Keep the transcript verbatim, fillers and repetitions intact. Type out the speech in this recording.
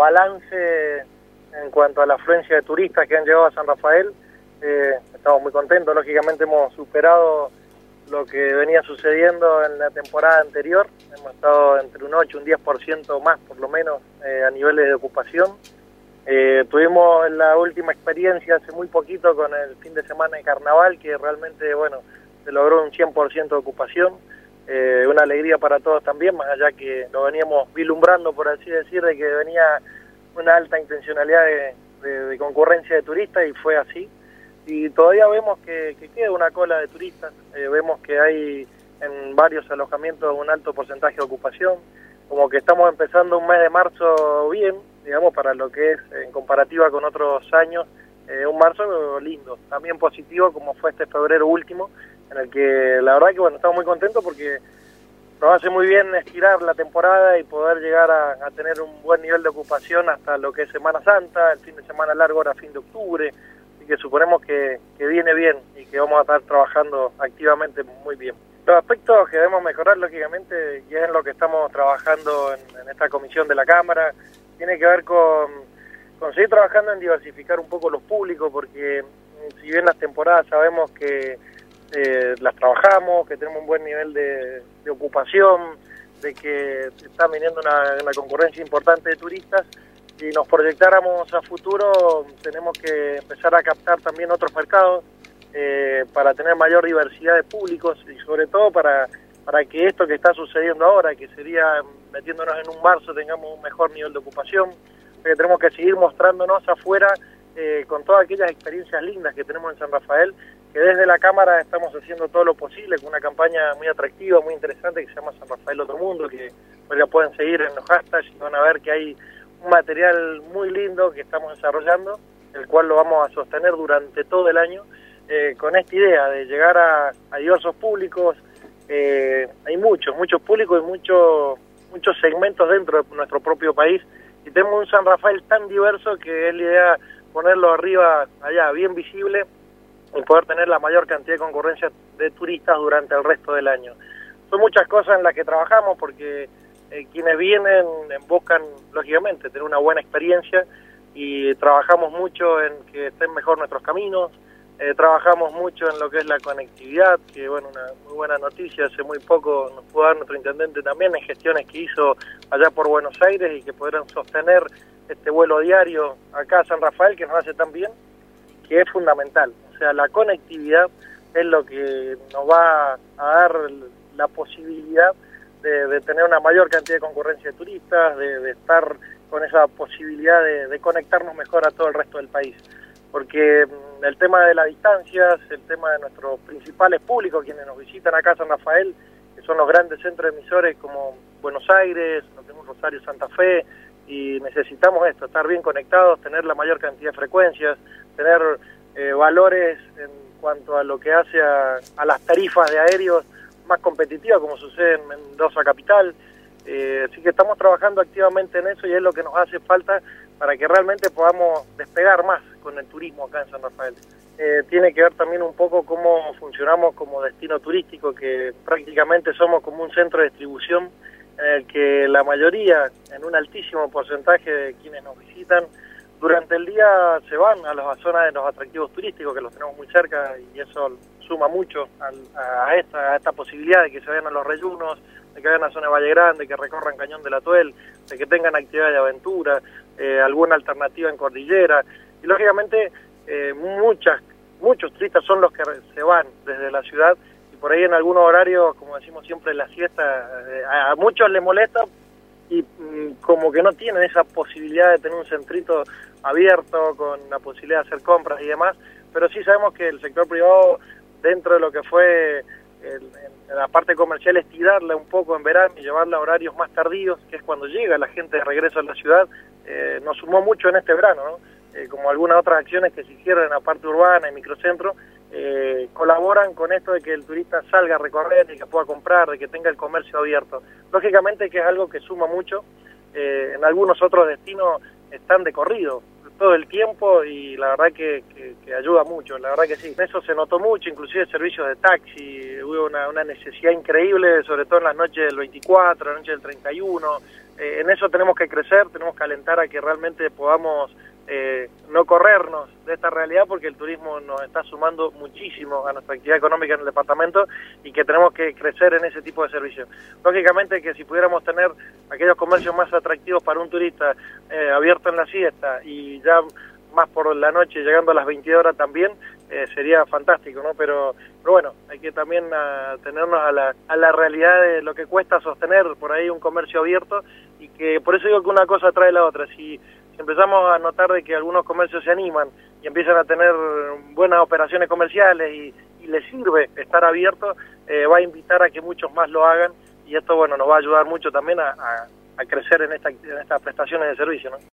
balance en cuanto a la afluencia de turistas que han llegado a San Rafael, eh, estamos muy contentos. Lógicamente hemos superado lo que venía sucediendo en la temporada anterior. Hemos estado entre un ocho y un diez por ciento más, por lo menos, eh, a niveles de ocupación. Eh, tuvimos la última experiencia hace muy poquito con el fin de semana de carnaval, que realmente, bueno, se logró un cien por ciento de ocupación. Eh, una alegría para todos también, más allá que lo veníamos vislumbrando, por así decir, de que venía una alta intencionalidad de, de, de concurrencia de turistas, y fue así. Y todavía vemos que, que queda una cola de turistas, eh, vemos que hay en varios alojamientos un alto porcentaje de ocupación, como que estamos empezando un mes de marzo bien, digamos, para lo que es en comparativa con otros años, eh, un marzo lindo, también positivo como fue este febrero último, en el que la verdad que bueno, estamos muy contentos porque nos hace muy bien estirar la temporada y poder llegar a, a tener un buen nivel de ocupación hasta lo que es Semana Santa, el fin de semana largo ahora fin de octubre, así que suponemos que, que viene bien y que vamos a estar trabajando activamente muy bien. Los aspectos que debemos mejorar, lógicamente, y es en lo que estamos trabajando en, en esta comisión de la Cámara, tiene que ver con, con seguir trabajando en diversificar un poco los públicos, porque si bien las temporadas sabemos que eh, las trabajamos, que tenemos un buen nivel de, de ocupación, de que está viniendo una, una concurrencia importante de turistas, si nos proyectáramos a futuro tenemos que empezar a captar también otros mercados, eh, para tener mayor diversidad de públicos y sobre todo para, para que esto que está sucediendo ahora, que sería metiéndonos en un marzo, tengamos un mejor nivel de ocupación, porque tenemos que seguir mostrándonos afuera eh, con todas aquellas experiencias lindas que tenemos en San Rafael, que desde la Cámara estamos haciendo todo lo posible con una campaña muy atractiva, muy interesante, que se llama San Rafael Otro Mundo, que pues la pueden seguir en los hashtags y van a ver que hay un material muy lindo que estamos desarrollando, el cual lo vamos a sostener durante todo el año, eh, con esta idea de llegar a, a diversos públicos. Eh, hay muchos, muchos públicos y muchos muchos segmentos dentro de nuestro propio país, y tenemos un San Rafael tan diverso que es la idea ponerlo arriba, allá, bien visible, y poder tener la mayor cantidad de concurrencia de turistas durante el resto del año. Son muchas cosas en las que trabajamos porque eh, quienes vienen buscan, lógicamente, tener una buena experiencia, y trabajamos mucho en que estén mejor nuestros caminos, eh, trabajamos mucho en lo que es la conectividad, que bueno, una muy buena noticia, hace muy poco nos pudo dar nuestro intendente también en gestiones que hizo allá por Buenos Aires, y que podrán sostener este vuelo diario acá a San Rafael, que nos hace tan bien, que es fundamental. O sea, la conectividad es lo que nos va a dar la posibilidad de, de tener una mayor cantidad de concurrencia de turistas, de, de estar con esa posibilidad de, de conectarnos mejor a todo el resto del país. Porque el tema de las distancias, el tema de nuestros principales públicos, quienes nos visitan acá a San Rafael, que son los grandes centros emisores como Buenos Aires, no tenemos Rosario, Santa Fe, y necesitamos esto, estar bien conectados, tener la mayor cantidad de frecuencias, tener eh, valores en cuanto a lo que hace a, a las tarifas de aéreos más competitivas, como sucede en Mendoza Capital. Eh, así que estamos trabajando activamente en eso, y es lo que nos hace falta para que realmente podamos despegar más con el turismo acá en San Rafael. Eh, tiene que ver también un poco cómo funcionamos como destino turístico, que prácticamente somos como un centro de distribución en el que la mayoría, en un altísimo porcentaje de quienes nos visitan, durante el día se van a las zonas de los atractivos turísticos, que los tenemos muy cerca, y eso suma mucho a, a, esta, a esta posibilidad de que se vayan a los reyunos, de que vayan a la zona de Valle Grande, que recorran Cañón del Atuel, de que tengan actividad de aventura, eh, alguna alternativa en cordillera, y lógicamente eh, muchas, muchos turistas son los que se van desde la ciudad, y por ahí en algunos horarios, como decimos siempre, la siesta, eh, a muchos les molesta, y mmm, como que no tienen esa posibilidad de tener un centrito abierto, con la posibilidad de hacer compras y demás, pero sí sabemos que el sector privado, dentro de lo que fue el, en la parte comercial, estirarla un poco en verano y llevarla a horarios más tardíos, que es cuando llega la gente de regreso a la ciudad, eh, nos sumó mucho en este verano, ¿no? Eh, como algunas otras acciones que se hicieron en la parte urbana y microcentro, eh, colaboran con esto de que el turista salga a recorrer y que pueda comprar, de que tenga el comercio abierto. Lógicamente que es algo que suma mucho, eh, en algunos otros destinos están de corrido todo el tiempo, y la verdad que, que, que ayuda mucho, la verdad que sí. Eso se notó mucho, inclusive servicios de taxi, hubo una, una necesidad increíble, sobre todo en las noches del veinticuatro, la noche del treinta y uno, eh, en eso tenemos que crecer, tenemos que alentar a que realmente podamos eh, no corrernos de esta realidad, porque el turismo nos está sumando muchísimo a nuestra actividad económica en el departamento y que tenemos que crecer en ese tipo de servicios. Lógicamente que si pudiéramos tener aquellos comercios más atractivos para un turista eh, abierto en la siesta y ya más por la noche llegando a las veintidós horas también, eh, sería fantástico, ¿no? Pero, pero bueno, hay que también atenernos a la, a la realidad de lo que cuesta sostener por ahí un comercio abierto, y que por eso digo que una cosa trae la otra. Si, si empezamos a notar de que algunos comercios se animan y empiezan a tener buenas operaciones comerciales y, y les sirve estar abierto, eh, va a invitar a que muchos más lo hagan, y esto, bueno, nos va a ayudar mucho también a, a, a crecer en, esta, en estas prestaciones de servicio, ¿no?